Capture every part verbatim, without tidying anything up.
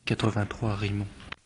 quatre-vingt-trois Rimont.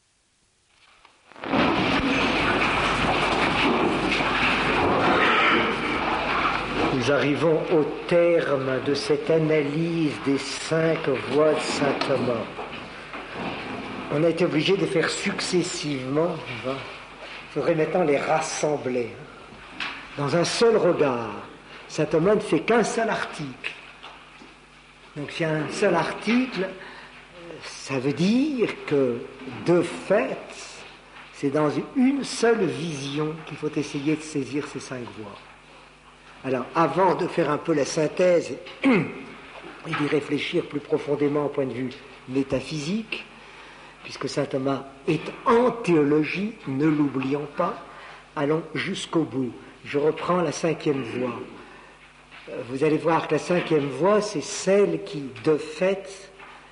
Nous arrivons au terme de cette analyse des cinq voies de saint Thomas. On a été obligé de faire successivement. Il faudrait maintenant les rassembler dans un seul regard. Saint Thomas ne fait qu'un seul article. Donc s'il y a un seul article, ça veut dire que, de fait, c'est dans une seule vision qu'il faut essayer de saisir ces cinq voies. Alors, avant de faire un peu la synthèse et d'y réfléchir plus profondément au point de vue métaphysique, puisque saint Thomas est en théologie, ne l'oublions pas, allons jusqu'au bout. Je reprends la cinquième voie. Vous allez voir que la cinquième voie, c'est celle qui, de fait,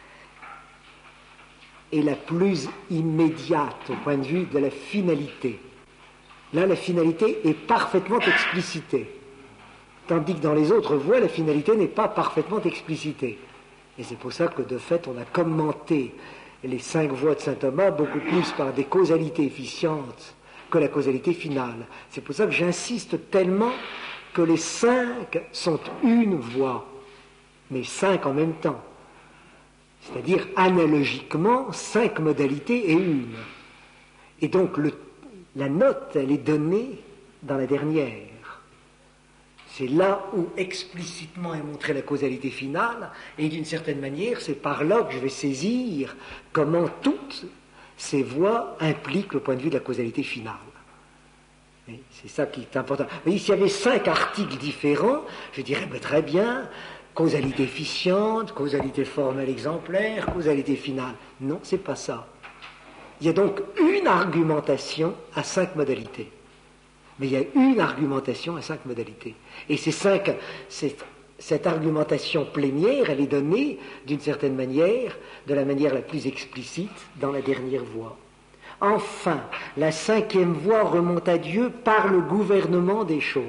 est la plus immédiate au point de vue de la finalité. Là, la finalité est parfaitement explicitée. Tandis que dans les autres voies, la finalité n'est pas parfaitement explicitée. Et c'est pour ça que, de fait, on a commenté les cinq voies de saint Thomas beaucoup plus par des causalités efficientes que la causalité finale. C'est pour ça que j'insiste tellement que les cinq sont une voie, mais cinq en même temps. C'est-à-dire, analogiquement, cinq modalités et une. Et donc, le, la note, elle est donnée dans la dernière. C'est là où explicitement est montrée la causalité finale, et d'une certaine manière, c'est par là que je vais saisir comment toutes ces voies impliquent le point de vue de la causalité finale. Et c'est ça qui est important. Vous voyez, s'il y avait cinq articles différents, je dirais ben, très bien, causalité efficiente, causalité formelle exemplaire, causalité finale. Non, c'est pas ça. Il y a donc une argumentation à cinq modalités. Mais il y a une argumentation à cinq modalités. Et ces cinq, cette, cette argumentation plénière, elle est donnée d'une certaine manière, de la manière la plus explicite, dans la dernière voie. Enfin, la cinquième voie remonte à Dieu par le gouvernement des choses.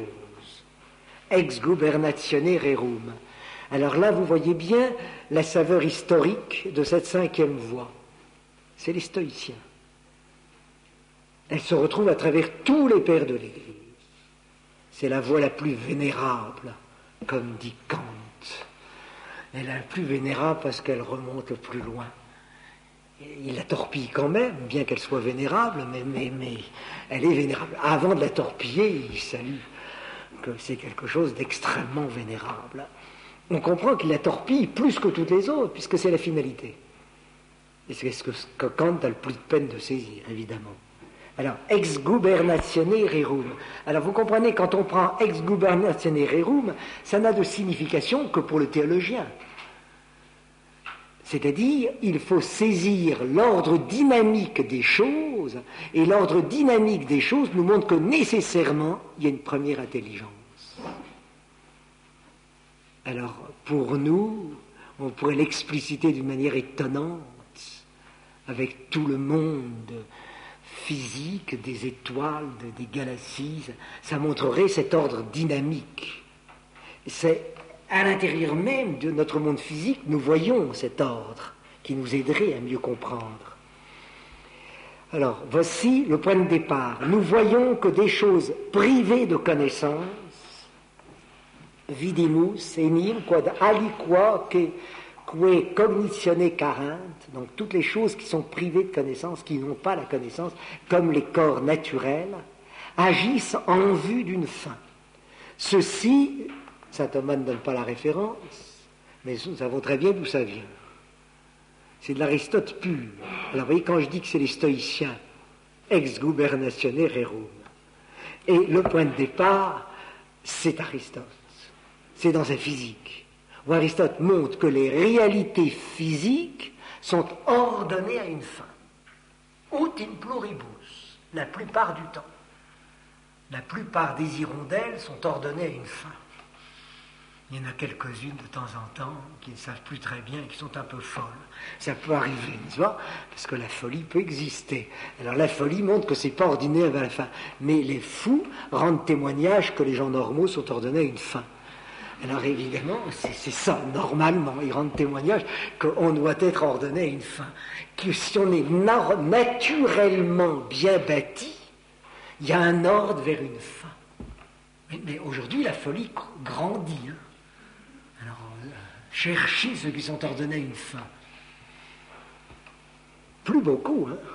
Ex gubernatione rerum. Alors là, vous voyez bien la saveur historique de cette cinquième voie. C'est les stoïciens. Elle se retrouve à travers tous les pères de l'Église. C'est la voie la plus vénérable, comme dit Kant. Elle est la plus vénérable parce qu'elle remonte le plus loin. Il la torpille quand même, bien qu'elle soit vénérable, mais, mais, mais elle est vénérable. Avant de la torpiller, il salue que c'est quelque chose d'extrêmement vénérable. On comprend qu'il la torpille plus que toutes les autres, puisque c'est la finalité. Et c'est ce que Kant a le plus de peine de saisir, évidemment. Alors, ex gubernatione rerum. Alors, vous comprenez, quand on prend ex gubernatione rerum, ça n'a de signification que pour le théologien. C'est-à-dire, il faut saisir l'ordre dynamique des choses, et l'ordre dynamique des choses nous montre que nécessairement, il y a une première intelligence. Alors, pour nous, on pourrait l'expliciter d'une manière étonnante, avec tout le monde physique, des étoiles, des galaxies, ça montrerait cet ordre dynamique. C'est à l'intérieur même de notre monde physique, nous voyons cet ordre qui nous aiderait à mieux comprendre. Alors, voici le point de départ. Nous voyons que des choses privées de connaissance, vidimus, enim, quod aliqua que que cognitione carent, donc toutes les choses qui sont privées de connaissance, qui n'ont pas la connaissance, comme les corps naturels, agissent en vue d'une fin. Ceci, saint Thomas ne donne pas la référence, mais nous savons très bien d'où ça vient. C'est de l'Aristote pur. Alors vous voyez, quand je dis que c'est les stoïciens, ex gubernatione rerum, et le point de départ, c'est Aristote. C'est dans sa physique. Où Aristote montre que les réalités physiques sont ordonnées à une fin. Ut in pluribus, la plupart du temps. La plupart des hirondelles sont ordonnées à une fin. Il y en a quelques-unes de temps en temps qui ne savent plus très bien et qui sont un peu folles. Ça peut arriver, tu vois, parce que la folie peut exister. Alors la folie montre que c'est pas ordonné à la fin. Mais les fous rendent témoignage que les gens normaux sont ordonnés à une fin. Alors évidemment, c'est, c'est ça, normalement, il rend témoignage qu'on doit être ordonné à une fin. Que si on est na- naturellement bien bâti, il y a un ordre vers une fin. Mais, mais aujourd'hui, la folie grandit. Hein. Alors, euh, cherchez ceux qui sont ordonnés à une fin. Plus beaucoup, hein.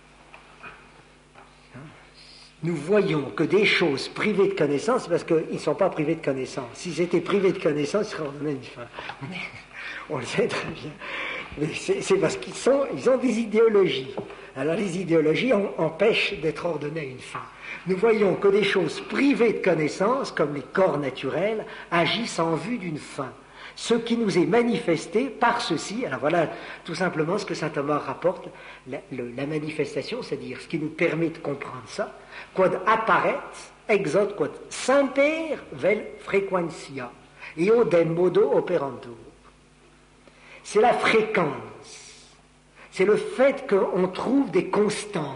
Nous voyons que des choses privées de connaissance, c'est parce qu'ils ne sont pas privés de connaissance. S'ils étaient privés de connaissance, ils seraient ordonnés à une fin. On, est, on le sait très bien. Mais c'est, c'est parce qu'ils sont, ils ont des idéologies. Alors les idéologies en, empêchent d'être ordonnés à une fin. Nous voyons que des choses privées de connaissance, comme les corps naturels, agissent en vue d'une fin. Ce qui nous est manifesté par ceci, alors voilà tout simplement ce que saint Thomas rapporte, la, le, la manifestation, c'est-à-dire ce qui nous permet de comprendre ça, quod apparet, exot quod semper vel frequentia, eo de modo operantur. C'est la fréquence, c'est le fait qu'on trouve des constantes,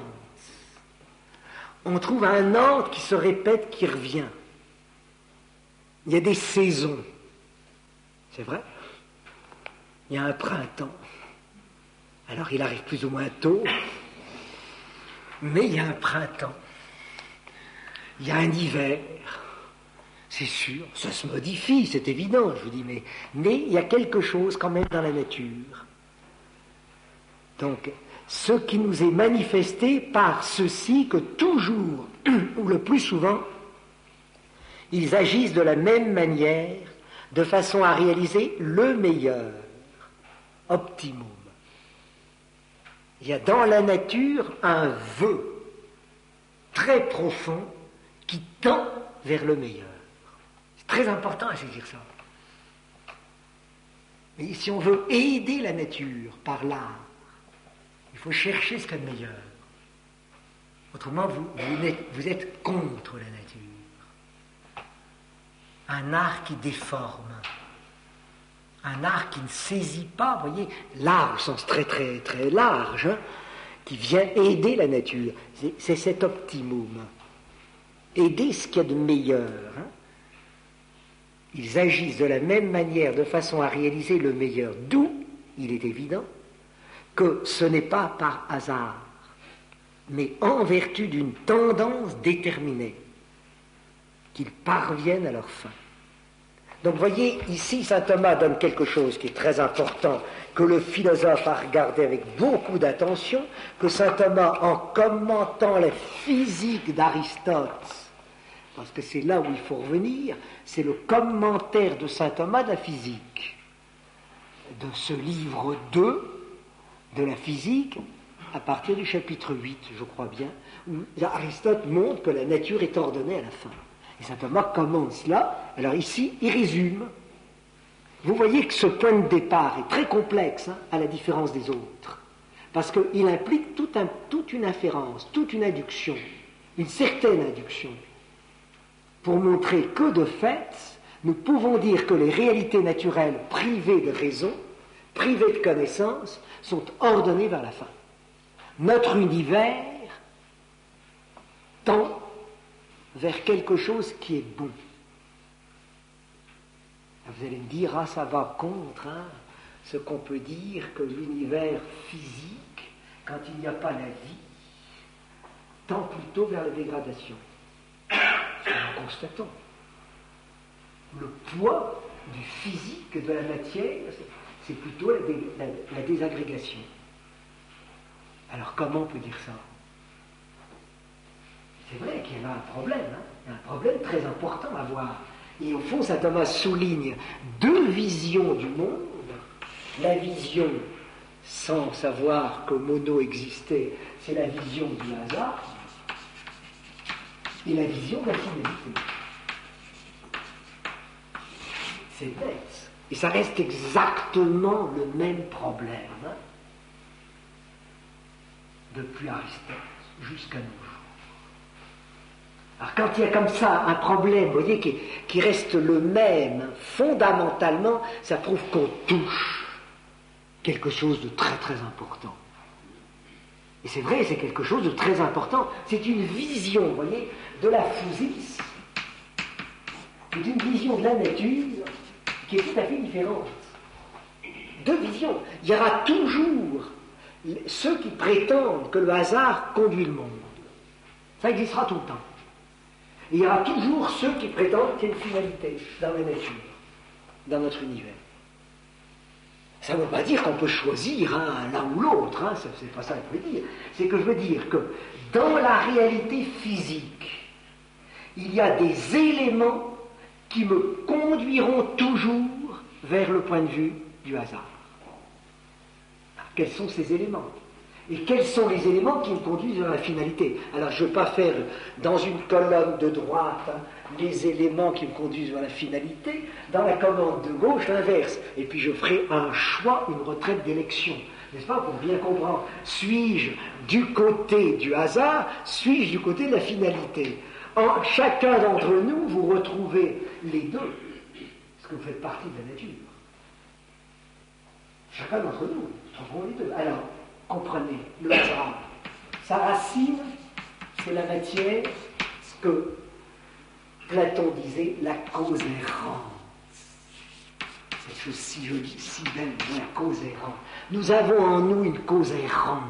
on trouve un ordre qui se répète, qui revient. Il y a des saisons. C'est vrai. Il y a un printemps. Alors il arrive plus ou moins tôt, mais il y a un printemps. Il y a un hiver. C'est sûr, ça se modifie, c'est évident, je vous dis, mais, mais il y a quelque chose quand même dans la nature. Donc, ce qui nous est manifesté par ceci que toujours, ou le plus souvent, ils agissent de la même manière, de façon à réaliser le meilleur, optimum. Il y a dans la nature un vœu très profond qui tend vers le meilleur. C'est très important à saisir ça. Mais si on veut aider la nature par l'art, il faut chercher ce qu'il y a de meilleur. Autrement, vous, vous, êtes, vous êtes contre la nature. Un art qui déforme, un art qui ne saisit pas, vous voyez, l'art au sens très très très large, hein, qui vient aider la nature. C'est, c'est cet optimum. Aider ce qu'il y a de meilleur. Hein. Ils agissent de la même manière, de façon à réaliser le meilleur. D'où, il est évident, que ce n'est pas par hasard, mais en vertu d'une tendance déterminée, qu'ils parviennent à leur fin. Donc, voyez, ici, saint Thomas donne quelque chose qui est très important, que le philosophe a regardé avec beaucoup d'attention, que saint Thomas, en commentant la physique d'Aristote, parce que c'est là où il faut revenir, c'est le commentaire de saint Thomas de la physique, de ce livre deux de la physique, à partir du chapitre huit, je crois bien, où Aristote montre que la nature est ordonnée à la fin. Et saint Thomas commence là. Alors ici, il résume. Vous voyez que ce point de départ est très complexe, hein, à la différence des autres. Parce qu'il implique tout un, toute une inférence, toute une induction, une certaine induction, pour montrer que de fait, nous pouvons dire que les réalités naturelles privées de raison, privées de connaissance, sont ordonnées vers la fin. Notre univers tend vers quelque chose qui est bon. Vous allez me dire, ah, ça va contre hein, ce qu'on peut dire que l'univers physique, quand il n'y a pas la vie, tend plutôt vers la dégradation. Ce que nous constatons. Le poids du physique, de la matière, c'est plutôt la, dé, la, la désagrégation. Alors comment on peut dire ça? C'est vrai qu'il y a là un problème, hein, un problème très important à voir. Et au fond, saint Thomas souligne deux visions du monde. La vision, sans savoir que mono existait, c'est la vision du hasard, et la vision de la finalité. C'est bête. Et ça reste exactement le même problème, hein, depuis Aristote jusqu'à nous. Alors quand il y a comme ça un problème, vous voyez, qui, qui reste le même, fondamentalement, ça prouve qu'on touche quelque chose de très très important. Et c'est vrai, c'est quelque chose de très important. C'est une vision, vous voyez, de la physis C'est une vision de la nature qui est tout à fait différente. Deux visions. Il y aura toujours ceux qui prétendent que le hasard conduit le monde. Ça existera tout le temps. Et il y aura toujours ceux qui prétendent qu'il y a une finalité dans la nature, dans notre univers. Ça ne veut pas dire qu'on peut choisir hein, l'un ou l'autre, hein, c'est pas ça que je veux dire. C'est que je veux dire que dans la réalité physique, il y a des éléments qui me conduiront toujours vers le point de vue du hasard. Alors, quels sont ces éléments? Et quels sont les éléments qui me conduisent vers la finalité? Alors je ne veux pas faire dans une colonne de droite hein, les éléments qui me conduisent vers la finalité, dans la colonne de gauche l'inverse. Et puis je ferai un choix, une retraite d'élection. N'est-ce pas? Pour bien comprendre. Suis-je du côté du hasard? Suis-je du côté de la finalité? En chacun d'entre nous, vous retrouvez les deux. Parce que vous faites partie de la nature. Chacun d'entre nous, nous trouvons les deux. Alors, comprenez, le hasard, sa racine, c'est la matière, ce que Platon disait, la cause errante. Cette chose si jolie, si belle, la cause errante. Nous avons en nous une cause errante.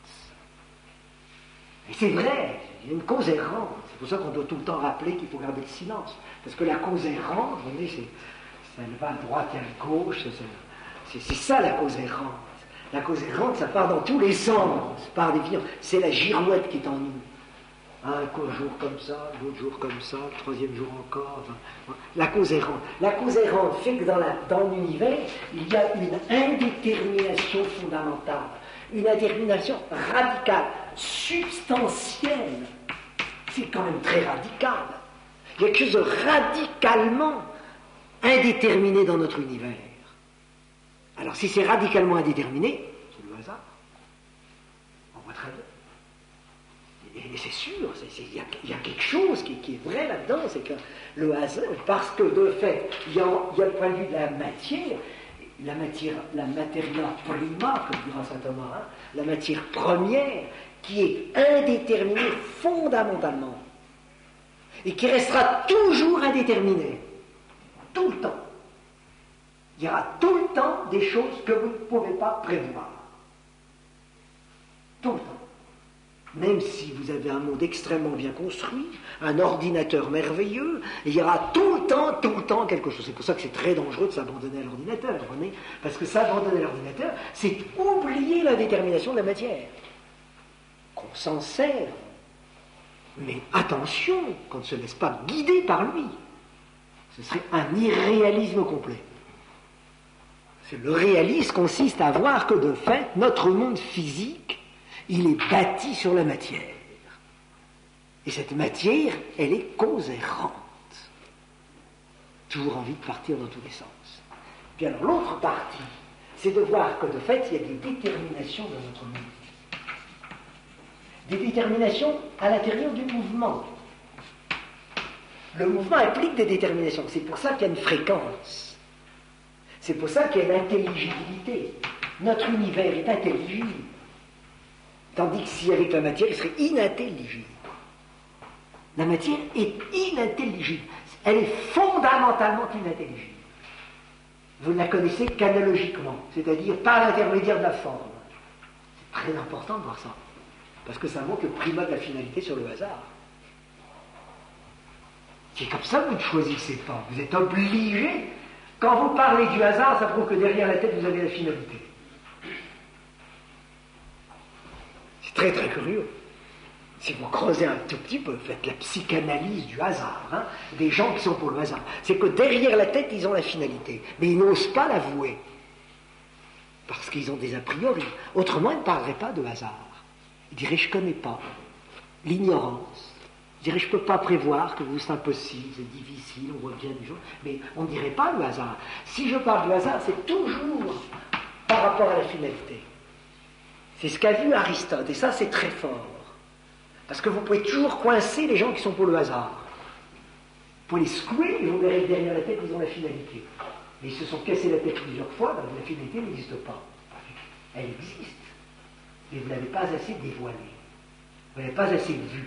Et c'est vrai, il y a une cause errante. C'est pour ça qu'on doit tout le temps rappeler qu'il faut garder le silence. Parce que la cause errante, vous voyez, c'est, elle va à droite et à gauche, c'est, c'est ça la cause errante. La cause errante, ça part dans tous les sens, par des visions. C'est la girouette qui est en nous. Un jour comme ça, l'autre jour comme ça, le troisième jour encore. Enfin, la cause errante. La cause errante fait que dans, la, dans l'univers, il y a une indétermination fondamentale, une indétermination radicale, substantielle. C'est quand même très radical. Il y a quelque chose de radicalement indéterminé dans notre univers. Alors, si c'est radicalement indéterminé, c'est le hasard. On voit très bien. Et, et c'est sûr, il y, y a quelque chose qui, qui est vrai là-dedans, c'est que le hasard, parce que de fait, il y, y a le point de vue de la matière, la matière, la materia prima, comme dira saint Thomas, hein, la matière première, qui est indéterminée fondamentalement, et qui restera toujours indéterminée, tout le temps. Il y aura tout le temps des choses que vous ne pouvez pas prévoir. Tout le temps. Même si vous avez un monde extrêmement bien construit, un ordinateur merveilleux, il y aura tout le temps, tout le temps quelque chose. C'est pour ça que c'est très dangereux de s'abandonner à l'ordinateur, vous comprenez? Parce que s'abandonner à l'ordinateur, c'est oublier la détermination de la matière. Qu'on s'en serve. Mais attention, qu'on ne se laisse pas guider par lui. Ce serait un irréalisme complet. Le réalisme consiste à voir que de fait, notre monde physique, il est bâti sur la matière. Et cette matière, elle est cause errante. Toujours envie de partir dans tous les sens. Puis alors l'autre partie, c'est de voir que de fait, il y a des déterminations dans notre monde. Des déterminations à l'intérieur du mouvement. Le mouvement implique des déterminations. C'est pour ça qu'il y a une fréquence. C'est pour ça qu'il y a une intelligibilité. Notre univers est intelligible. Tandis que si avec la matière, il serait inintelligible. La matière est inintelligible. Elle est fondamentalement inintelligible. Vous ne la connaissez qu'analogiquement, c'est-à-dire par l'intermédiaire de la forme. C'est très important de voir ça. Parce que ça montre le primat de la finalité sur le hasard. C'est comme ça que vous ne choisissez pas. Vous êtes obligé. Quand vous parlez du hasard, ça prouve que derrière la tête, vous avez la finalité. C'est très très curieux. Si vous creusez un tout petit peu, faites la psychanalyse du hasard, hein, des gens qui sont pour le hasard. C'est que derrière la tête, ils ont la finalité. Mais ils n'osent pas l'avouer. Parce qu'ils ont des a priori. Autrement, ils ne parleraient pas de hasard. Ils diraient, je ne connais pas. L'ignorance. Je dirais, je ne peux pas prévoir, que c'est impossible, c'est difficile, on voit bien des choses, mais on ne dirait pas le hasard. Si je parle du hasard, c'est toujours par rapport à la finalité. C'est ce qu'a vu Aristote, et ça c'est très fort. Parce que vous pouvez toujours coincer les gens qui sont pour le hasard. Vous pouvez les secouer, et vous verrez que derrière la tête, ils ont la finalité. Mais ils se sont cassés la tête plusieurs fois, donc la finalité n'existe pas. Elle existe, mais vous ne l'avez pas assez dévoilée. Vous ne l'avez pas assez vue.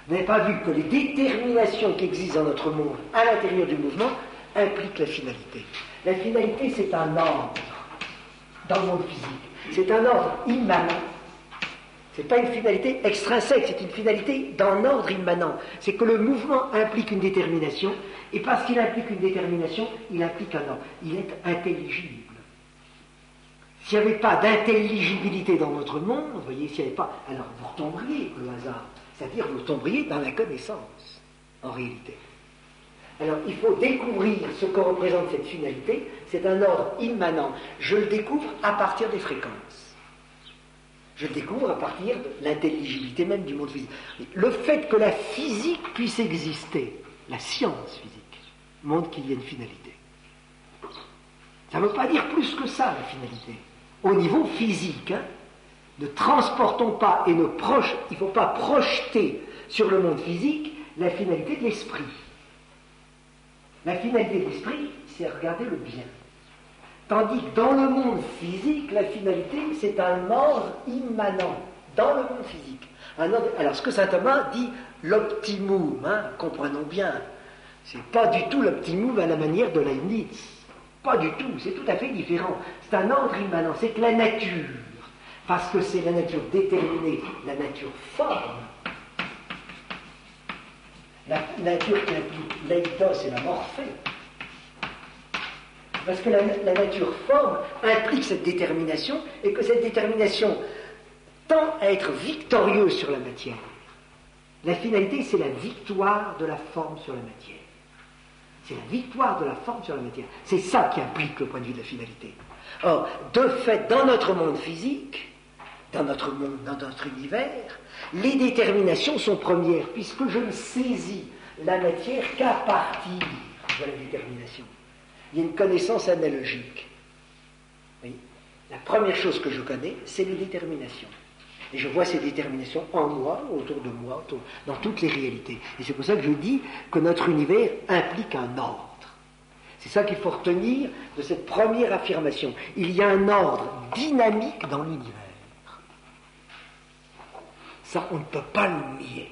Vous n'avez pas vu que les déterminations qui existent dans notre monde, à l'intérieur du mouvement, impliquent la finalité. La finalité, c'est un ordre dans le monde physique. C'est un ordre immanent. Ce n'est pas une finalité extrinsèque, c'est une finalité d'un ordre immanent. C'est que le mouvement implique une détermination, et parce qu'il implique une détermination, il implique un ordre. Il est intelligible. S'il n'y avait pas d'intelligibilité dans notre monde, vous voyez, s'il n'y avait pas, alors vous retomberiez le hasard. C'est-à-dire vous tomberiez dans la connaissance, en réalité. Alors il faut découvrir ce que représente cette finalité, c'est un ordre immanent. Je le découvre à partir des fréquences. Je le découvre à partir de l'intelligibilité même du monde physique. Le fait que la physique puisse exister, la science physique, montre qu'il y a une finalité. Ça ne veut pas dire plus que ça, la finalité. Au niveau physique, hein, ne transportons pas et ne proche, il ne faut pas projeter sur le monde physique la finalité de l'esprit. La finalité de l'esprit, c'est regarder le bien. Tandis que dans le monde physique, la finalité, c'est un ordre immanent, dans le monde physique. Un ordre, alors ce que saint Thomas dit, l'optimum, hein, comprenons bien, c'est pas du tout l'optimum à la manière de Leibniz. Pas du tout, c'est tout à fait différent. C'est un ordre immanent, c'est que la nature, parce que c'est la nature déterminée, la nature forme, la nature qui implique l'eidos et la morphée, parce que la, la nature forme implique cette détermination, et que cette détermination tend à être victorieuse sur la matière. La finalité, c'est la victoire de la forme sur la matière. C'est la victoire de la forme sur la matière. C'est ça qui implique le point de vue de la finalité. Or, de fait, dans notre monde physique, dans notre monde, dans notre univers, les déterminations sont premières, puisque je ne saisis la matière qu'à partir de la détermination. Il y a une connaissance analogique. Oui. La première chose que je connais, c'est les déterminations. Et je vois ces déterminations en moi, autour de moi, autour, dans toutes les réalités. Et c'est pour ça que je dis que notre univers implique un ordre. C'est ça qu'il faut retenir de cette première affirmation. Il y a un ordre dynamique dans l'univers. Ça, on ne peut pas le nier.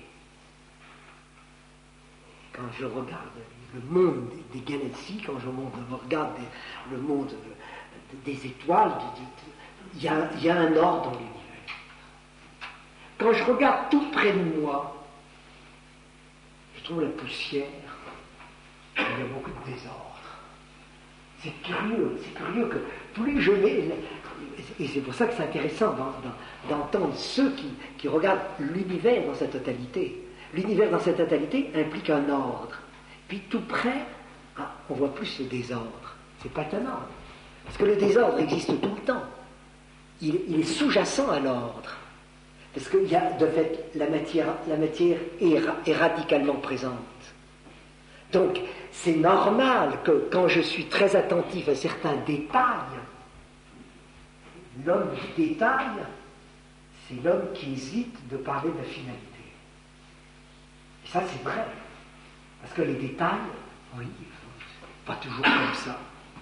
Quand je regarde le monde des galaxies, quand je regarde le monde des étoiles, il y a, il y a un ordre dans l'univers. Quand je regarde tout près de moi, je trouve la poussière, il y a beaucoup de désordre. C'est curieux, c'est curieux que plus je vais, et c'est pour ça que c'est intéressant d'entendre ceux qui, qui regardent l'univers dans sa totalité. L'univers dans sa totalité implique un ordre. Puis tout près, ah, on voit plus le désordre. C'est pas un ordre. Parce que le désordre existe tout le temps. Il, il est sous-jacent à l'ordre. Parce que y a, de fait, la matière, la matière est, est radicalement présente. Donc, c'est normal que quand je suis très attentif à certains détails, l'homme du détail, c'est l'homme qui hésite de parler de la finalité. Et ça, c'est vrai. Parce que les détails, oui, pas toujours comme ça.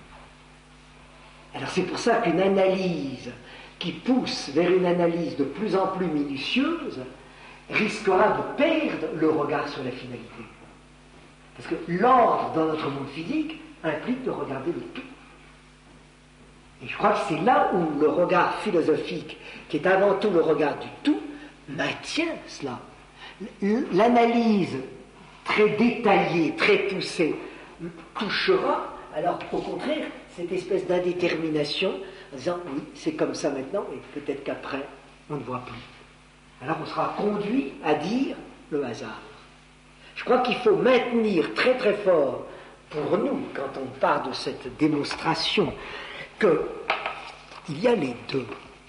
Alors c'est pour ça qu'une analyse qui pousse vers une analyse de plus en plus minutieuse risquera de perdre le regard sur la finalité. Parce que l'ordre dans notre monde physique implique de regarder le tout. Et je crois que c'est là où le regard philosophique, qui est avant tout le regard du tout, maintient cela. L'analyse très détaillée, très poussée, touchera, alors au contraire, cette espèce d'indétermination, en disant oui, c'est comme ça maintenant, et peut-être qu'après, on ne voit plus. Alors on sera conduit à dire le hasard. Je crois qu'il faut maintenir très très fort, pour nous, quand on part de cette démonstration, qu'il y a les deux.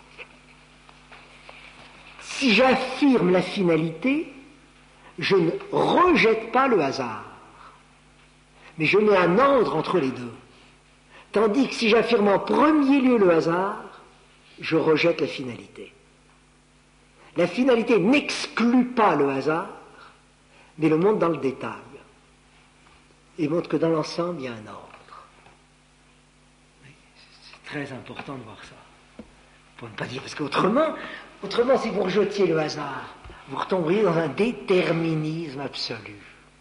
Si j'affirme la finalité, je ne rejette pas le hasard, mais je mets un ordre entre les deux. Tandis que si j'affirme en premier lieu le hasard, je rejette la finalité. La finalité n'exclut pas le hasard, mais le montre dans le détail. Et montre que dans l'ensemble, il y a un ordre. C'est très important de voir ça. Pour ne pas dire, parce qu'autrement, autrement, si vous rejetiez le hasard, vous retomberiez dans un déterminisme absolu.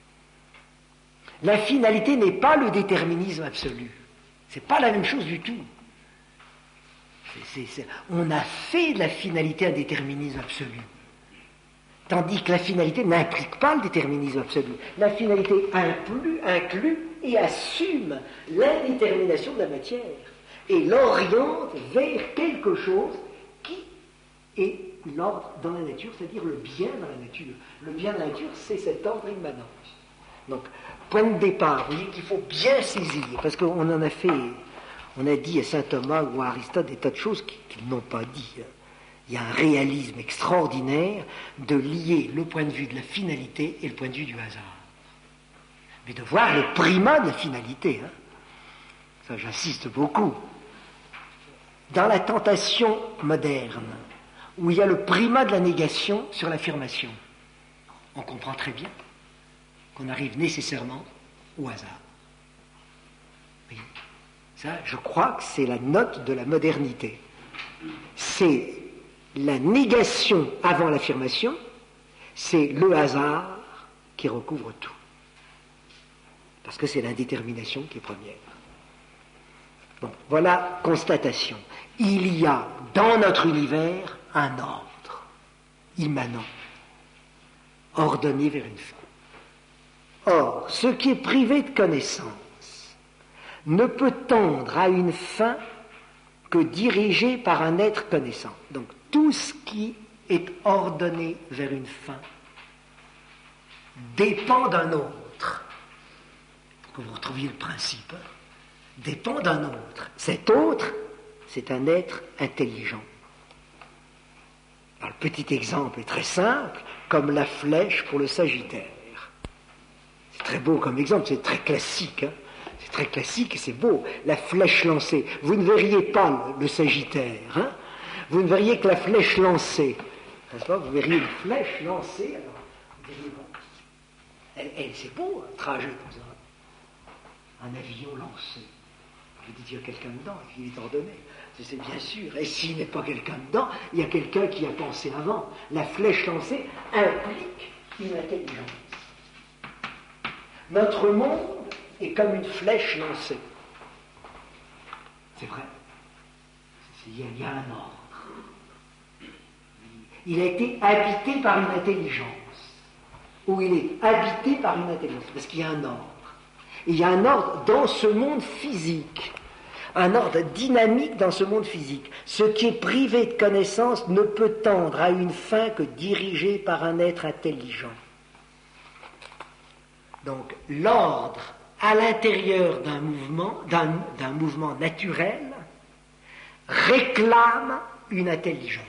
La finalité n'est pas le déterminisme absolu. C'est pas la même chose du tout. C'est, c'est, c'est, on a fait de la finalité un déterminisme absolu. Tandis que la finalité n'implique pas le déterminisme absolu. La finalité inclut, inclut et assume l'indétermination de la matière et l'oriente vers quelque chose qui est l'ordre dans la nature, c'est-à-dire le bien dans la nature. Le bien dans la nature, c'est cet ordre immanent. Donc, point de départ, vous voyez qu'il faut bien saisir, parce qu'on en a fait, on a dit à saint Thomas ou à Aristote des tas de choses qu'ils n'ont pas dit. Il y a un réalisme extraordinaire de lier le point de vue de la finalité et le point de vue du hasard. Mais de voir le primat de la finalité, hein. Ça j'insiste beaucoup. Dans la tentation moderne, où il y a le primat de la négation sur l'affirmation, on comprend très bien qu'on arrive nécessairement au hasard. Oui. Ça, je crois que c'est la note de la modernité. C'est la négation avant l'affirmation, c'est le hasard qui recouvre tout. Parce que c'est l'indétermination qui est première. Bon, voilà constatation. Il y a dans notre univers un ordre immanent, ordonné vers une fin. Or, ce qui est privé de connaissance ne peut tendre à une fin que dirigé par un être connaissant. Donc, tout ce qui est ordonné vers une fin dépend d'un autre. Pour que vous retrouviez le principe, hein, dépend d'un autre. Cet autre, c'est un être intelligent. Alors, le petit exemple est très simple, comme la flèche pour le Sagittaire. C'est très beau comme exemple, c'est très classique. Hein. C'est très classique et c'est beau. La flèche lancée. Vous ne verriez pas le, le Sagittaire. Hein. Vous ne verriez que la flèche lancée. N'est-ce pas? Vous verriez une flèche lancée. Alors, vous verriez, bon, elle, elle, c'est beau, un trajet comme ça. Un avion lancé. Vous dites, il y a quelqu'un dedans, il est ordonné. C'est bien sûr. Et s'il n'est pas quelqu'un dedans, il y a quelqu'un qui a pensé avant. La flèche lancée implique une intelligence. Notre monde est comme une flèche lancée. C'est vrai. Il y a, il y a un ordre. Il a été habité par une intelligence. Ou il est habité par une intelligence. Parce qu'il y a un ordre. Et il y a un ordre dans ce monde physique. Un ordre dynamique dans ce monde physique. Ce qui est privé de connaissance ne peut tendre à une fin que dirigé par un être intelligent. Donc, l'ordre à l'intérieur d'un mouvement, d'un, d'un mouvement naturel, réclame une intelligence.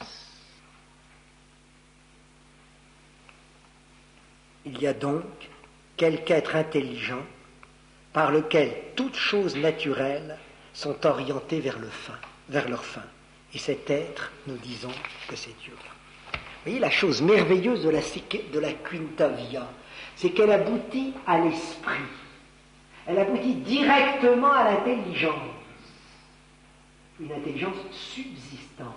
Il y a donc quelque être intelligent par lequel toutes choses naturelles sont orientées vers le fin, vers leur fin. Et cet être, nous disons que c'est Dieu. Vous voyez la chose merveilleuse de la, de la Quinta Via, c'est qu'elle aboutit à l'esprit. Elle aboutit directement à l'intelligence. Une intelligence subsistante.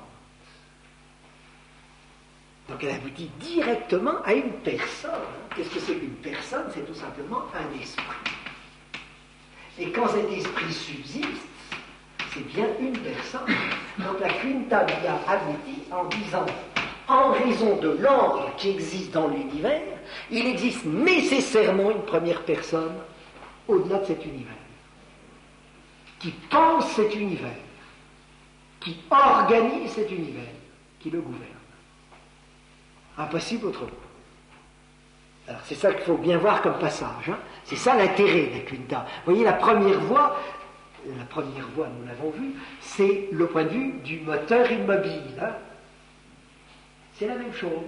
Donc elle aboutit directement à une personne. Qu'est-ce que c'est qu'une personne? C'est tout simplement un esprit. Et quand cet esprit subsiste, c'est bien une personne. Donc la Quinta Via aboutit en disant, en raison de l'ordre qui existe dans l'univers, il existe nécessairement une première personne au-delà de cet univers, qui pense cet univers, qui organise cet univers, qui le gouverne. Impossible autrement. Alors c'est ça qu'il faut bien voir comme passage. Hein. C'est ça l'intérêt de la Quinta. Vous voyez, la première voie, la première voie, nous l'avons vu, c'est le point de vue du moteur immobile. Hein. C'est la même chose.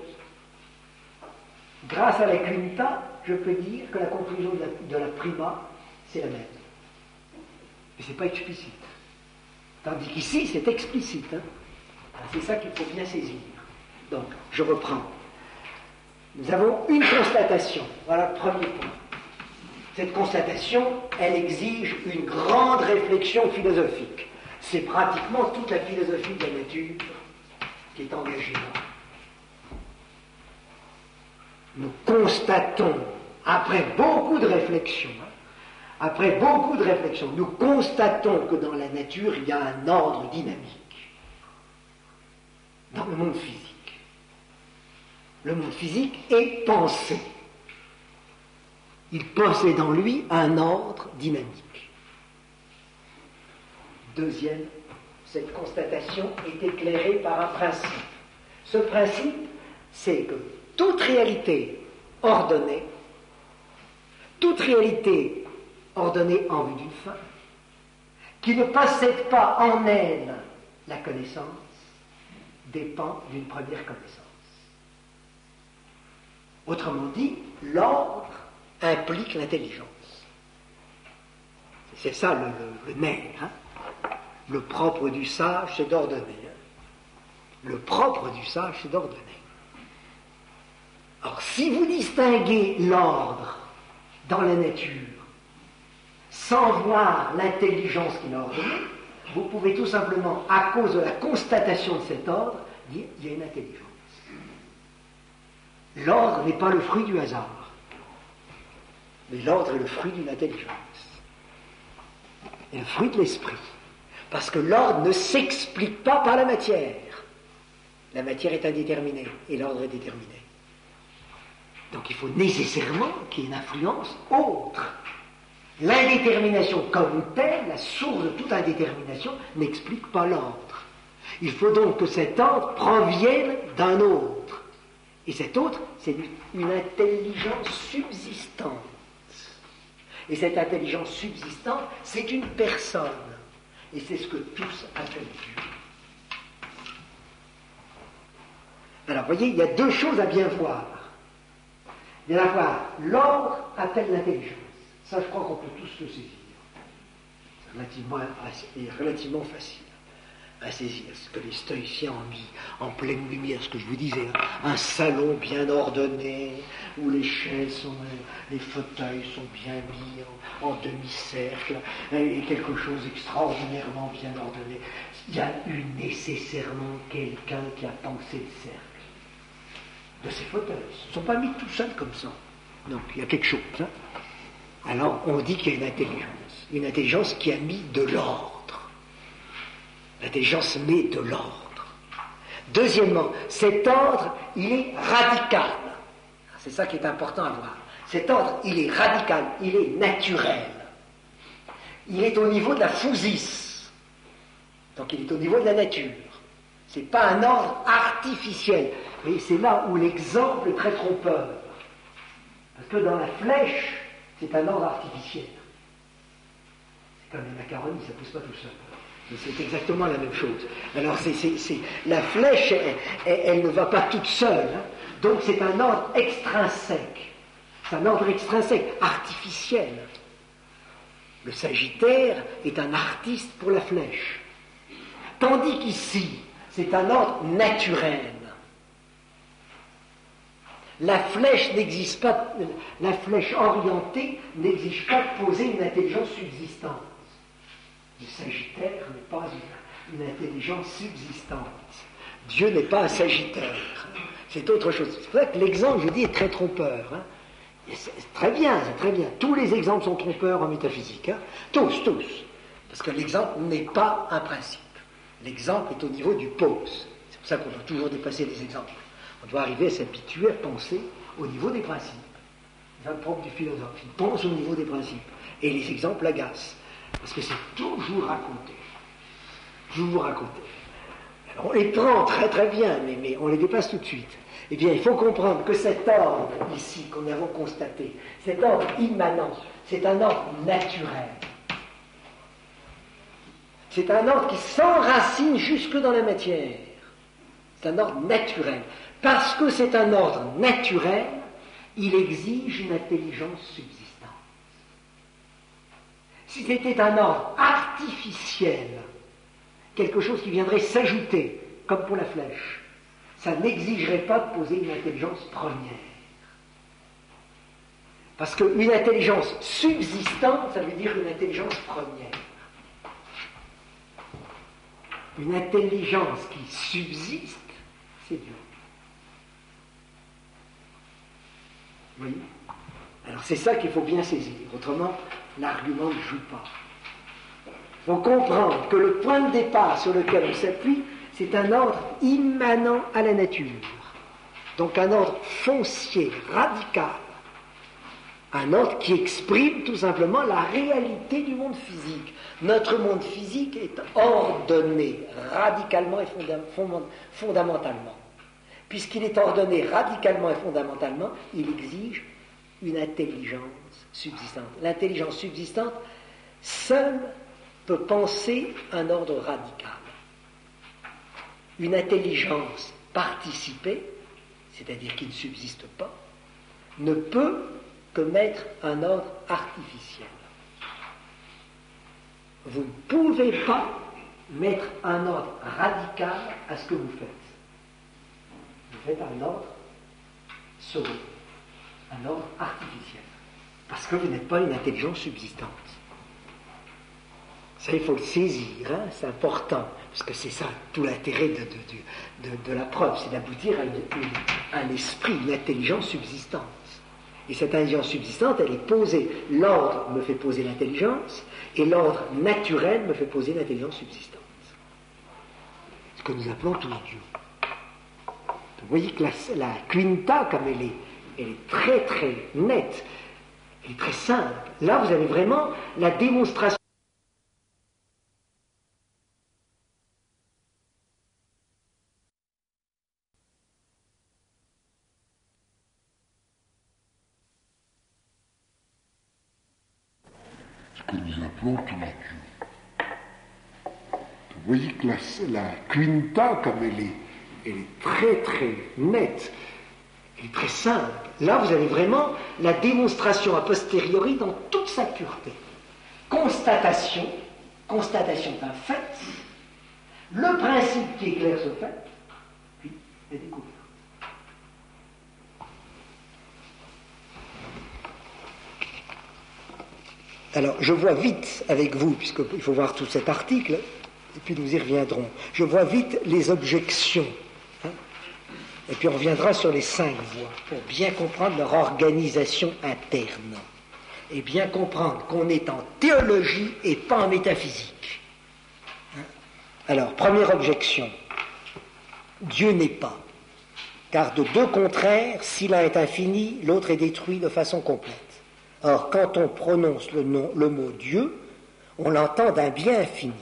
Grâce à la Quinta, je peux dire que la conclusion de la, de la prima, c'est la même. Mais ce n'est pas explicite. Tandis qu'ici, c'est explicite. Hein. C'est ça qu'il faut bien saisir. Donc, je reprends. Nous avons une constatation. Voilà le premier point. Cette constatation, elle exige une grande réflexion philosophique. C'est pratiquement toute la philosophie de la nature qui est engagée là. nous constatons, après beaucoup de réflexion, après beaucoup de réflexion, nous constatons que dans la nature, il y a un ordre dynamique. Dans le monde physique. Le monde physique est pensé. Il possède en lui un ordre dynamique. Deuxième, cette constatation est éclairée par un principe. Ce principe, c'est que toute réalité ordonnée, toute réalité ordonnée en vue d'une fin, qui ne possède pas en elle la connaissance, dépend d'une première connaissance. Autrement dit, l'ordre implique l'intelligence. C'est ça le, le, le nerf. Hein? Le propre du sage, c'est d'ordonner. Hein? Le propre du sage, c'est d'ordonner. Alors, si vous distinguez l'ordre dans la nature sans voir l'intelligence qui l'a ordonné, vous pouvez tout simplement, à cause de la constatation de cet ordre, dire qu'il y a une intelligence. L'ordre n'est pas le fruit du hasard, mais l'ordre est le fruit d'une intelligence. Et le fruit de l'esprit. Parce que l'ordre ne s'explique pas par la matière. La matière est indéterminée et l'ordre est déterminé. Donc il faut nécessairement qu'il y ait une influence autre. L'indétermination comme telle, la source de toute indétermination, n'explique pas l'ordre. Il faut donc que cet ordre provienne d'un autre. Et cet autre, c'est une intelligence subsistante. Et cette intelligence subsistante, c'est une personne. Et c'est ce que tous appellent Dieu. Alors, vous voyez, il y a deux choses à bien voir. Il y a à voir, l'ordre appelle l'intelligence. Ça, je crois qu'on peut tous le saisir. C'est relativement, relativement facile à saisir. Ce que les stoïciens ont mis en pleine lumière, ce que je vous disais, un salon bien ordonné, où les chaises sont, les fauteuils sont bien mis en, en demi-cercle, et quelque chose extraordinairement bien ordonné. Il y a eu nécessairement quelqu'un qui a pensé le cercle de ces fauteuils. Ils ne sont pas mis tout seuls comme ça. Donc, il y a quelque chose. Hein. Alors, on dit qu'il y a une intelligence. Une intelligence qui a mis de l'ordre. L'intelligence met de l'ordre. Deuxièmement, cet ordre, il est radical. C'est ça qui est important à voir. Cet ordre, il est radical, il est naturel. Il est au niveau de la physis. Donc, il est au niveau de la nature. Ce n'est pas un ordre artificiel. Mais c'est là où l'exemple est très trompeur. Parce que dans la flèche, c'est un ordre artificiel. C'est comme les macaronis, ça ne pousse pas tout seul. Mais c'est exactement la même chose. Alors, c'est, c'est, c'est, la flèche, elle, elle, elle ne va pas toute seule. Hein. Donc, c'est un ordre extrinsèque. C'est un ordre extrinsèque, artificiel. Le Sagittaire est un artiste pour la flèche. Tandis qu'ici, c'est un ordre naturel. La flèche n'existe pas, la flèche orientée n'exige pas de poser une intelligence subsistante. Le Sagittaire n'est pas une, une intelligence subsistante. Dieu n'est pas un Sagittaire. C'est autre chose. C'est vrai que l'exemple, je dis, est très trompeur. Hein. C'est, c'est très bien, c'est très bien. Tous les exemples sont trompeurs en métaphysique. Hein. Tous, tous. Parce que l'exemple n'est pas un principe. L'exemple est au niveau du pose. C'est pour ça qu'on doit toujours dépasser les exemples. On doit arriver à s'habituer à penser au niveau des principes. C'est le propre du philosophe. Il pense au niveau des principes. Et les exemples agacent. Parce que c'est toujours raconté. Toujours raconté. Alors on les prend très très bien, mais, mais on les dépasse tout de suite. Eh bien, il faut comprendre que cet ordre, ici, qu'on avons constaté, cet ordre immanent, c'est un ordre naturel. C'est un ordre qui s'enracine jusque dans la matière. C'est un ordre naturel. Parce que c'est un ordre naturel, il exige une intelligence subsistante. Si c'était un ordre artificiel, quelque chose qui viendrait s'ajouter, comme pour la flèche, ça n'exigerait pas de poser une intelligence première. Parce qu'une intelligence subsistante, ça veut dire une intelligence première. Une intelligence qui subsiste, c'est Dieu. voyez ? Alors c'est ça qu'il faut bien saisir, autrement l'argument ne joue pas. Il faut comprendre que le point de départ sur lequel on s'appuie, c'est un ordre immanent à la nature. Donc un ordre foncier, radical. Un ordre qui exprime tout simplement la réalité du monde physique. Notre monde physique est ordonné radicalement et fonda- fondamentalement. Puisqu'il est ordonné radicalement et fondamentalement, il exige une intelligence subsistante. L'intelligence subsistante, seule, peut penser un ordre radical. Une intelligence participée, c'est-à-dire qui ne subsiste pas, ne peut que mettre un ordre artificiel. Vous ne pouvez pas mettre un ordre radical à ce que vous faites. Vous faites un ordre second, un ordre artificiel, parce que vous n'êtes pas une intelligence subsistante. Ça, il faut le saisir, hein, c'est important, parce que c'est ça tout l'intérêt de, de, de, de la preuve, c'est d'aboutir à, une, une, un esprit, une intelligence subsistante. Et cette intelligence subsistante, elle est posée. L'ordre me fait poser l'intelligence, et l'ordre naturel me fait poser l'intelligence subsistante. Ce que nous appelons tous les dieux. Vous voyez que la, la quinta, comme elle est, elle est très très nette, elle est très simple. Là, vous avez vraiment la démonstration. Que nous appelons tous les dieux. Vous voyez que la, la quinta, comme elle est, elle est très très nette, elle est très simple. Là, vous avez vraiment la démonstration a posteriori dans toute sa pureté. Constatation, constatation d'un fait, le principe qui éclaire ce fait, puis la découverte. Alors, je vois vite avec vous, puisqu'il faut voir tout cet article, et puis nous y reviendrons, je vois vite les objections, hein, et puis on reviendra sur les cinq voies, pour bien comprendre leur organisation interne, et bien comprendre qu'on est en théologie et pas en métaphysique. Hein. Alors, première objection, Dieu n'est pas, car de deux contraires, si l'un est infini, l'autre est détruit de façon complète. Or, quand on prononce le, nom, le mot Dieu, on l'entend d'un bien infini.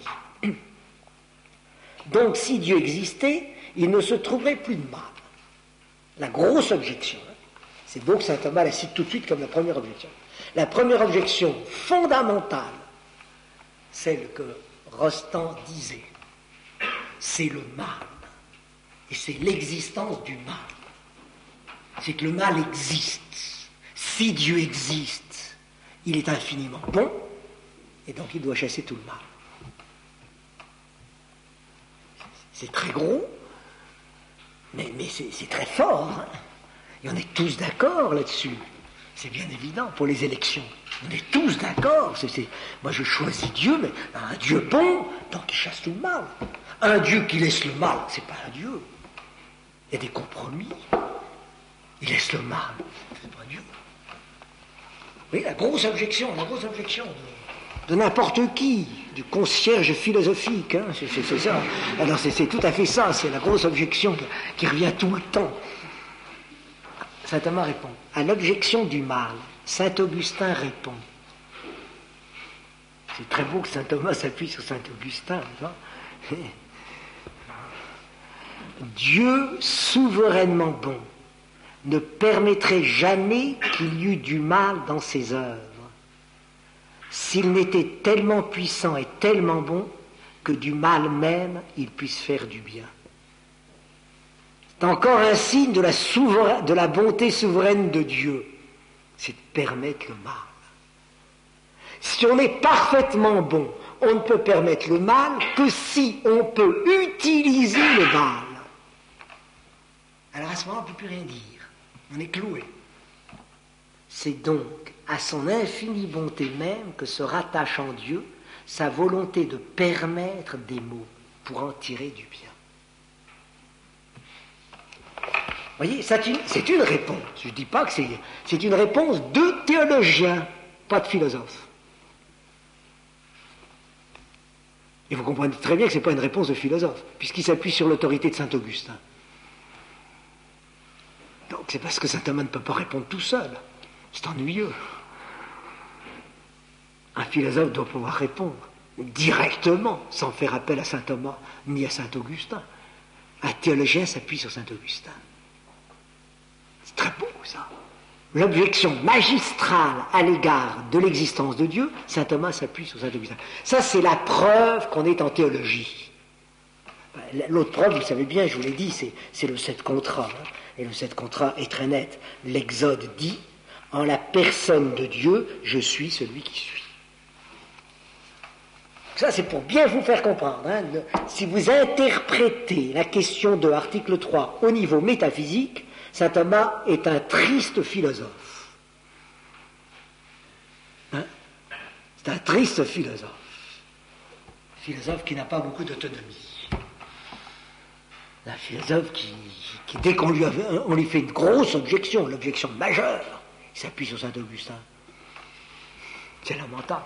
Donc, si Dieu existait, il ne se trouverait plus de mal. La grosse objection, hein, c'est beau que saint Thomas la cite tout de suite comme la première objection. La première objection fondamentale, celle que Rostand disait, c'est le mal. Et c'est l'existence du mal. C'est que le mal existe. Si Dieu existe, il est infiniment bon, et donc il doit chasser tout le mal. C'est très gros, mais, mais c'est, c'est très fort. Hein. Et on est tous d'accord là-dessus. C'est bien évident pour les élections. On est tous d'accord. C'est, c'est... Moi je choisis Dieu, mais un Dieu bon, donc il chasse tout le mal. Un Dieu qui laisse le mal, c'est pas un Dieu. Il y a des compromis. Il laisse le mal, c'est pas Dieu. Oui, la grosse objection, la grosse objection de, de n'importe qui, du concierge philosophique, hein, c'est, c'est, c'est ça. Alors c'est, c'est tout à fait ça, c'est la grosse objection qui, qui revient tout le temps. Saint Thomas répond. À l'objection du mal, saint Augustin répond. C'est très beau que saint Thomas s'appuie sur saint Augustin, non ? Dieu souverainement bon ne permettrait jamais qu'il y eût du mal dans ses œuvres, s'il n'était tellement puissant et tellement bon que du mal même il puisse faire du bien. C'est encore un signe de la, souverain, de la bonté souveraine de Dieu, c'est de permettre le mal. Si on est parfaitement bon, on ne peut permettre le mal que si on peut utiliser le mal. Alors à ce moment, on ne peut plus rien dire. On est cloué. C'est donc à son infinie bonté même que se rattache en Dieu sa volonté de permettre des maux pour en tirer du bien. voyez, c'est une, c'est une réponse. Je ne dis pas que c'est... C'est une réponse de théologien, pas de philosophe. Et vous comprenez très bien que ce n'est pas une réponse de philosophe, puisqu'il s'appuie sur l'autorité de saint Augustin. Donc c'est parce que saint Thomas ne peut pas répondre tout seul. C'est ennuyeux. Un philosophe doit pouvoir répondre directement, sans faire appel à saint Thomas ni à saint Augustin. Un théologien s'appuie sur saint Augustin. C'est très beau, ça. L'objection magistrale à l'égard de l'existence de Dieu, saint Thomas s'appuie sur saint Augustin. Ça, c'est la preuve qu'on est en théologie. L'autre preuve, vous le savez bien, je vous l'ai dit, c'est, c'est le sept contrat. Hein. Et le sept contrat est très net. L'Exode dit, en la personne de Dieu, je suis celui qui suis. Ça, c'est pour bien vous faire comprendre. Hein. Le, si vous interprétez la question de l'article trois au niveau métaphysique, saint Thomas est un triste philosophe. Hein? C'est un triste philosophe. Philosophe qui n'a pas beaucoup d'autonomie. Un philosophe qui, qui dès qu'on lui, avait, on lui fait une grosse objection, l'objection majeure, il s'appuie sur saint Augustin. C'est lamentable.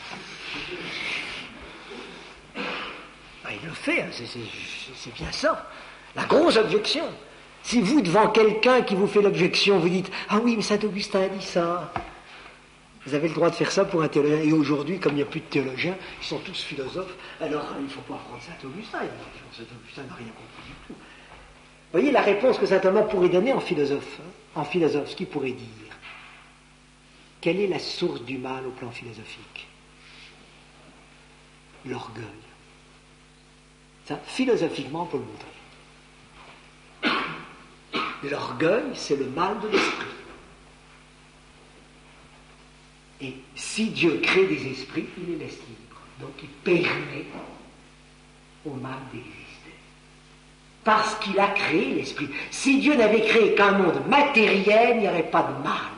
Ben, il le fait, hein, c'est, c'est, c'est bien ça. La grosse objection. Si vous, devant quelqu'un qui vous fait l'objection, vous dites « Ah oui, mais saint Augustin a dit ça », vous avez le droit de faire ça pour un théologien. Et aujourd'hui, comme il n'y a plus de théologiens, ils sont tous philosophes, alors il ne faut pas prendre saint Augustin. Saint Augustin n'a rien compris du tout. Vous voyez la réponse que saint Thomas pourrait donner en philosophe. Hein, en philosophe, ce qu'il pourrait dire. Quelle est la source du mal au plan philosophique? L'orgueil. Ça, philosophiquement, on peut le montrer. L'orgueil, c'est le mal de l'esprit. Et si Dieu crée des esprits, il les laisse libres. Donc il permet au mal d'exister. Parce qu'il a créé l'esprit. Si Dieu n'avait créé qu'un monde matériel, il n'y aurait pas de mal.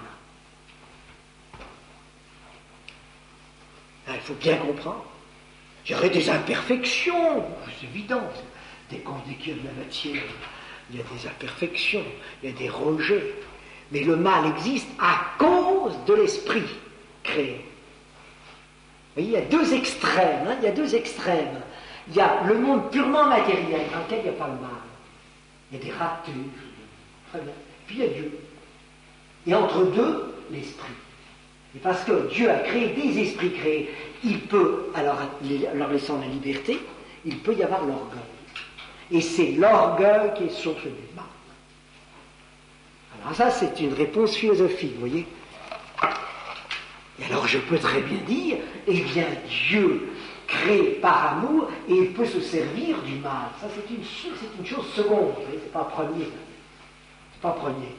Il faut bien comprendre. Il y aurait des imperfections, c'est évident. Dès, qu'on, dès qu'il y a de la matière, il y a des imperfections, il y a des rejets. Mais le mal existe à cause de l'esprit créé. Vous voyez, il y a deux extrêmes. Hein, il y a deux extrêmes. Il y a le monde purement matériel, dans lequel il n'y a pas le mal. Il y a des ratures. Très bien. Puis il y a Dieu. Et entre deux, l'esprit. Et parce que Dieu a créé des esprits créés, il peut, alors leur laissant la liberté, il peut y avoir l'orgueil. Et c'est l'orgueil qui est source du mal. Alors ça, c'est une réponse philosophique, vous voyez. Et alors je peux très bien dire, eh bien Dieu crée par amour et il peut se servir du mal. Ça, c'est une, c'est une chose seconde, vous voyez, c'est pas premier. C'est pas premier.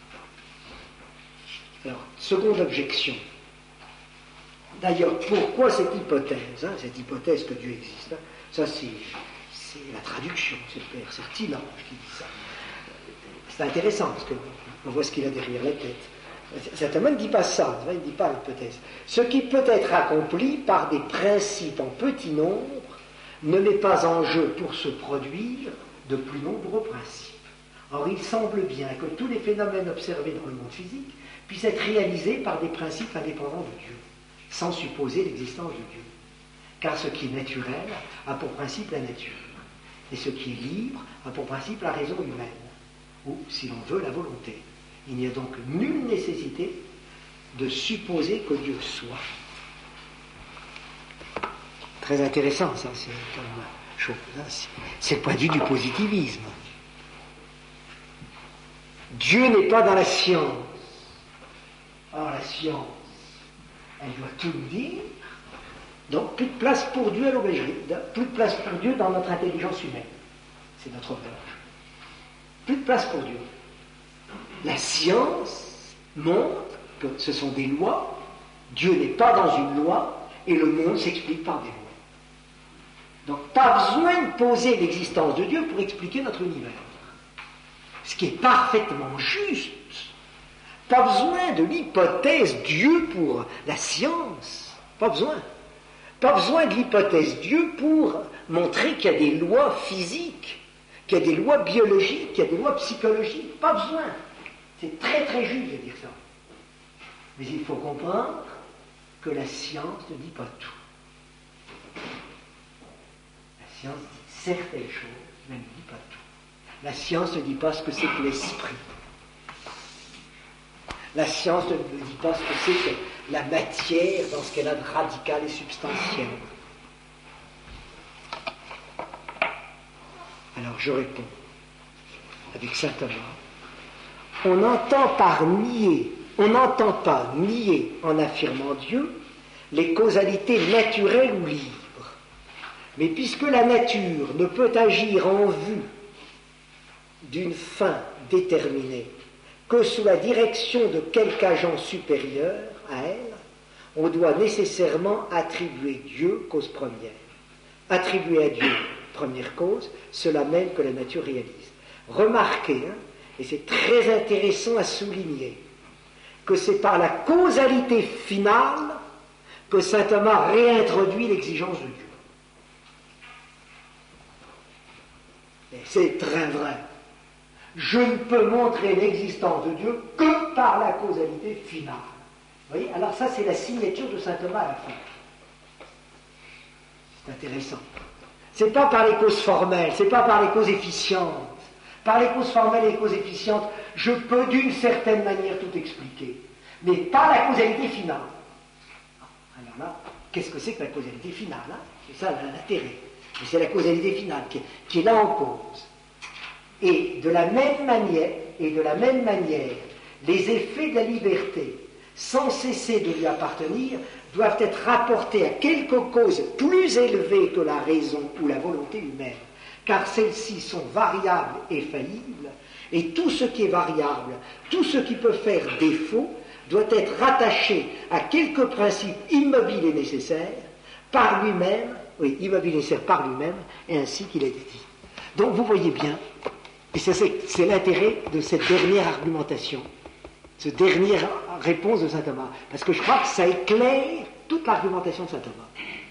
Alors, seconde objection. D'ailleurs, pourquoi cette hypothèse, hein, cette hypothèse que Dieu existe, hein, ça c'est, c'est la traduction, c'est le père, c'est Thilange qui dit ça. C'est intéressant, parce qu'on voit ce qu'il a derrière la tête. Certainement, il ne dit pas ça, il ne dit pas l'hypothèse. Ce qui peut être accompli par des principes en petit nombre ne met pas en jeu pour se produire de plus nombreux principes. Or, il semble bien que tous les phénomènes observés dans le monde physique puissent être réalisés par des principes indépendants de Dieu, sans supposer l'existence de Dieu. Car ce qui est naturel a pour principe la nature, et ce qui est libre a pour principe la raison humaine, ou, si l'on veut, la volonté. Il n'y a donc nulle nécessité de supposer que Dieu soit. Très intéressant, ça, c'est comme chose. Hein, c'est, c'est le point de vue du positivisme. Dieu n'est pas dans la science. Or, la science, elle doit tout nous dire. Donc, plus de place pour Dieu à l'obégerie. Plus de place pour Dieu dans notre intelligence humaine. C'est notre honneur. Plus de place pour Dieu. La science montre que ce sont des lois. Dieu n'est pas dans une loi et le monde s'explique par des lois. Donc, pas besoin de poser l'existence de Dieu pour expliquer notre univers. Ce qui est parfaitement juste. Pas besoin de l'hypothèse Dieu pour la science. Pas besoin. Pas besoin de l'hypothèse Dieu pour montrer qu'il y a des lois physiques qu'il y a des lois biologiques, qu'il y a des lois psychologiques. Pas besoin. C'est très très juste de dire ça. Mais il faut comprendre que la science ne dit pas tout. La science dit certaines choses, mais elle ne dit pas tout. La science ne dit pas ce que c'est que l'esprit. La science ne dit pas ce que c'est que la matière dans ce qu'elle a de radical et substantiel. Alors je réponds avec saint Thomas. On n'entend par nier, on n'entend pas nier en affirmant Dieu les causalités naturelles ou libres. Mais puisque la nature ne peut agir en vue d'une fin déterminée que sous la direction de quelque agent supérieur à elle, on doit nécessairement attribuer Dieu cause première. Attribuer à Dieu première cause, cela même que la nature réalise. Remarquez, hein, et c'est très intéressant à souligner, que c'est par la causalité finale que saint Thomas réintroduit l'exigence de Dieu. Et c'est très vrai. Je ne peux montrer l'existence de Dieu que par la causalité finale. Vous voyez? Alors ça, c'est la signature de saint Thomas à la fin. C'est intéressant. C'est pas par les causes formelles, c'est pas par les causes efficientes. Par les causes formelles et les causes efficientes, je peux d'une certaine manière tout expliquer. Mais pas la causalité finale. Alors là, qu'est-ce que c'est que la causalité finale, hein? C'est ça l'intérêt. C'est la causalité finale qui est, qui est là en cause. Et de la même manière, et de la même manière, les effets de la liberté, sans cesser de lui appartenir, doivent être rapportés à quelque cause plus élevée que la raison ou la volonté humaine, car celles-ci sont variables et faillibles, et tout ce qui est variable, tout ce qui peut faire défaut, doit être rattaché à quelque principe immobile et nécessaire, par lui-même, oui, immobile et nécessaire par lui-même, et ainsi qu'il a été dit. Donc vous voyez bien, et c'est, c'est l'intérêt de cette dernière argumentation, cette dernière réponse de saint Thomas, parce que je crois que ça éclaire toute l'argumentation de saint Thomas.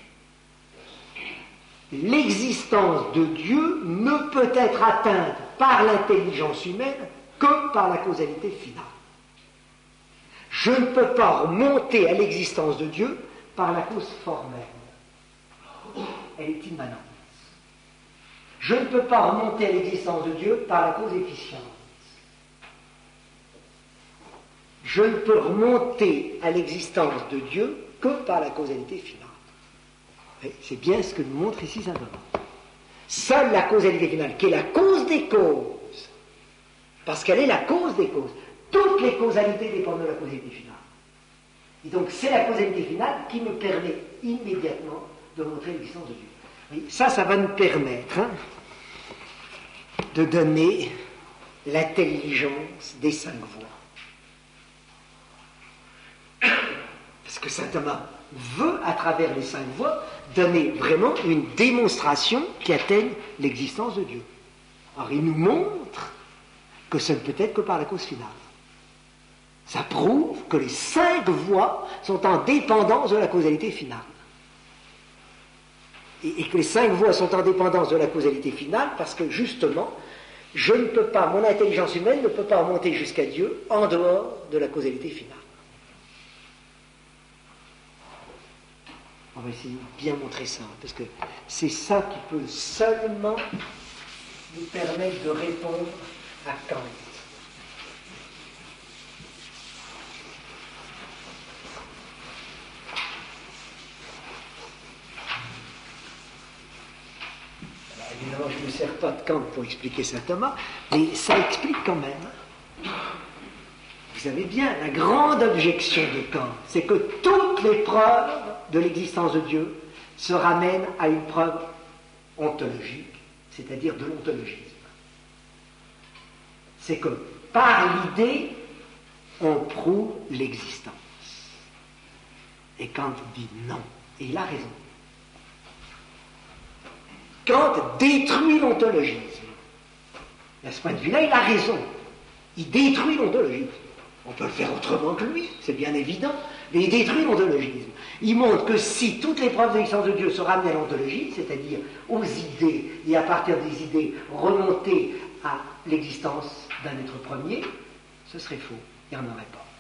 L'existence de Dieu ne peut être atteinte par l'intelligence humaine que par la causalité finale. Je ne peux pas remonter à l'existence de Dieu par la cause formelle. Elle est immanente. Je ne peux pas remonter à l'existence de Dieu par la cause efficiente. Je ne peux remonter à l'existence de Dieu que par la causalité finale. Et c'est bien ce que nous montre ici saint Thomas. Seule la causalité finale, qui est la cause des causes, parce qu'elle est la cause des causes. Toutes les causalités dépendent de la causalité finale. Et donc c'est la causalité finale qui me permet immédiatement de montrer l'existence de Dieu. Et ça, ça va nous permettre hein, de donner l'intelligence des cinq voies. Parce que saint Thomas veut, à travers les cinq voies, donner vraiment une démonstration qui atteigne l'existence de Dieu. Alors il nous montre que ce ne peut être que par la cause finale. Ça prouve que les cinq voies sont en dépendance de la causalité finale. Et, et que les cinq voies sont en dépendance de la causalité finale parce que justement, je ne peux pas, mon intelligence humaine ne peut pas remonter jusqu'à Dieu en dehors de la causalité finale. On va essayer de bien montrer ça, parce que c'est ça qui peut seulement nous permettre de répondre à Kant. Alors évidemment, je ne me sers pas de Kant pour expliquer saint Thomas, mais ça explique quand même. Vous savez bien, la grande objection de Kant, c'est que toutes les preuves de l'existence de Dieu se ramènent à une preuve ontologique, c'est-à-dire de l'ontologisme. C'est que par l'idée, on prouve l'existence. Et Kant dit non, et il a raison. Kant détruit l'ontologisme. À ce point de vue-là, il a raison. Il détruit l'ontologisme. On peut le faire autrement que lui, c'est bien évident, mais il détruit l'ontologisme. Il montre que si toutes les preuves de l'existence de Dieu se ramenaient à l'ontologie, c'est-à-dire aux idées, et à partir des idées remonter à l'existence d'un être premier, ce serait faux, il n'y en aurait pas.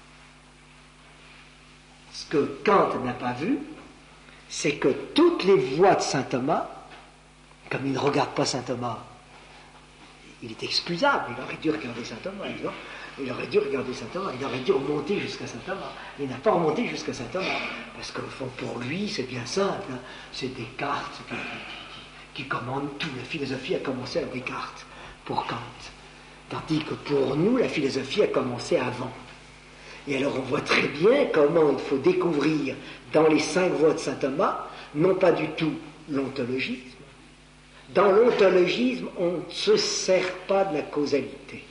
Ce que Kant n'a pas vu, c'est que toutes les voies de saint Thomas, comme il ne regarde pas saint Thomas, il est excusable, il aurait dû regarder saint Thomas, non ? Il aurait dû regarder saint Thomas, il aurait dû remonter jusqu'à saint Thomas. Il n'a pas remonté jusqu'à saint Thomas, parce qu'au fond, pour lui, c'est bien simple, hein. C'est Descartes qui, qui, qui commande tout. La philosophie a commencé à Descartes, pour Kant. Tandis que pour nous, la philosophie a commencé avant. Et alors on voit très bien comment il faut découvrir dans les cinq voies de saint Thomas, non pas du tout l'ontologisme. Dans l'ontologisme, on ne se sert pas de la causalité.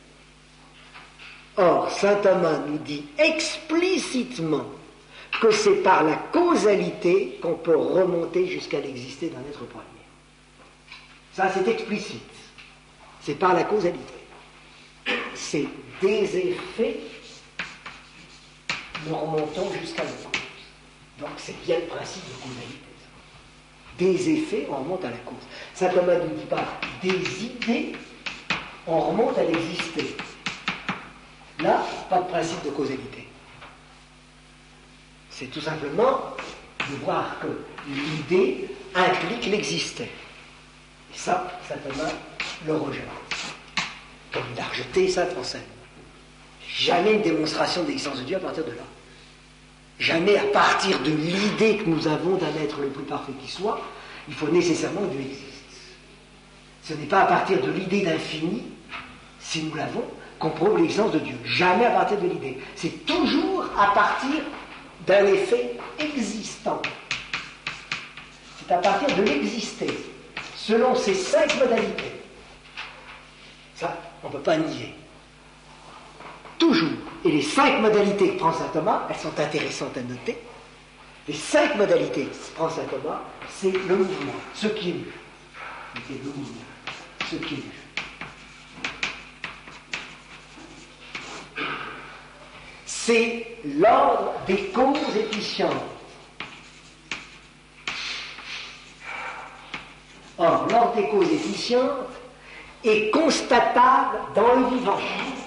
Or, saint Thomas nous dit explicitement que c'est par la causalité qu'on peut remonter jusqu'à l'exister d'un être premier. Ça, c'est explicite. C'est par la causalité. C'est des effets, nous remontons jusqu'à la cause. Donc, c'est bien le principe de causalité. Des effets, on remonte à la cause. Saint Thomas ne dit pas des idées, on remonte à l'exister. Là, pas de principe de causalité. C'est tout simplement de voir que l'idée implique l'exister. Et ça, saint Thomas le rejette. Comme il a rejeté saint François. Jamais une démonstration de l'existence de Dieu à partir de là. Jamais à partir de l'idée que nous avons d'un être le plus parfait qui soit, il faut nécessairement que Dieu existe. Ce n'est pas à partir de l'idée d'infini, si nous l'avons, qu'on prouve l'existence de Dieu. Jamais à partir de l'idée. C'est toujours à partir d'un effet existant. C'est à partir de l'exister, selon ces cinq modalités. Ça, on ne peut pas nier. Toujours. Et les cinq modalités que prend saint Thomas, elles sont intéressantes à noter. Les cinq modalités que prend saint Thomas, c'est le mouvement, ce qui est vu. C'est le mouvement, ce qui est vu. C'est l'ordre des causes efficientes. Or, l'ordre des causes efficientes est constatable dans le vivant.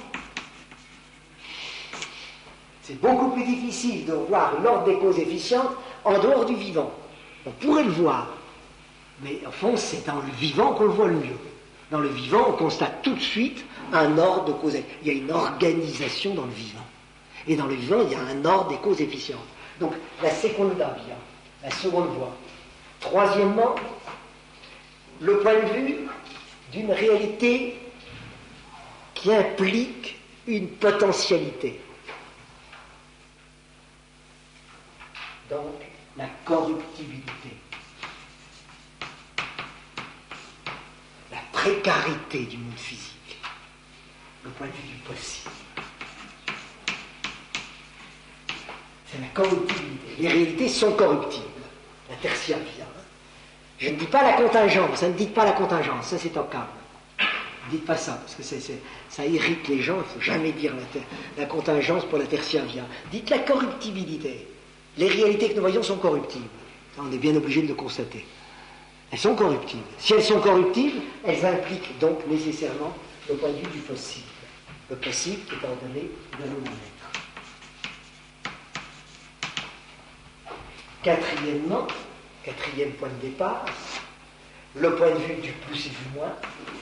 C'est beaucoup plus difficile de voir l'ordre des causes efficientes en dehors du vivant. On pourrait le voir, mais au fond, c'est dans le vivant qu'on le voit le mieux. Dans le vivant, on constate tout de suite un ordre de causes. Il y a une organisation dans le vivant. Et dans le vivant, il y a un ordre des causes efficientes. Donc, la secunda via, la seconde voie. Troisièmement, le point de vue d'une réalité qui implique une potentialité. Donc, la corruptibilité, la précarité du monde physique, le point de vue du possible. C'est la corruptibilité. Les réalités sont corruptibles. La tertia via. Je ne dis pas la contingence, ça ne dit pas la contingence, ça c'est en calme. Ne dites pas ça, parce que c'est, c'est, ça irrite les gens, il ne faut jamais dire la, ter, la contingence pour la tertia via. Dites la corruptibilité. Les réalités que nous voyons sont corruptibles. Ça, on est bien obligé de le constater. Elles sont corruptibles. Si elles sont corruptibles, elles impliquent donc nécessairement le point de vue du possible. Le possible qui est ordonné de nous-mêmes. Quatrièmement, quatrième point de départ, le point de vue du plus et du moins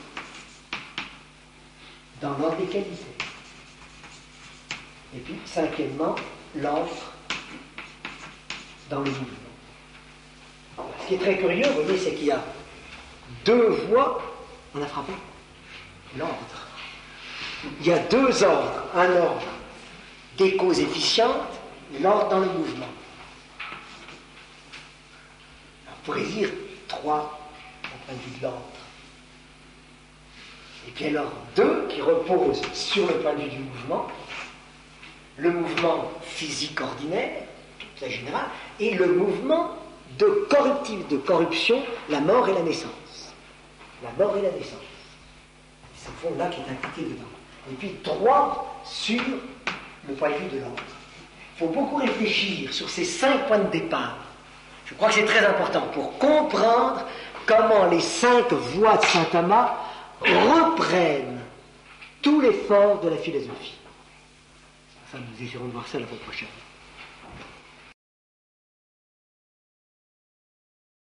dans l'ordre des qualités. Et puis, cinquièmement, l'ordre dans le mouvement. Ce qui est très curieux, vous voyez, c'est qu'il y a deux voies. On a frappé l'ordre. Il y a deux ordres. Un ordre des causes efficientes, l'ordre dans le mouvement. Alors, on pourrait dire trois au point de vue de l'ordre. Et puis alors deux qui reposent sur le point de vue du mouvement, le mouvement physique ordinaire, très général, et le mouvement de corruptif, de corruption, la mort et la naissance. La mort et la naissance. C'est ce fond-là qui est impliqué dedans. Et puis trois sur le point de vue de l'ordre. Il faut beaucoup réfléchir sur ces cinq points de départ. Je crois que c'est très important pour comprendre comment les cinq voies de saint Thomas reprennent tout l'effort de la philosophie. Enfin, nous essaierons de voir ça la fois prochaine.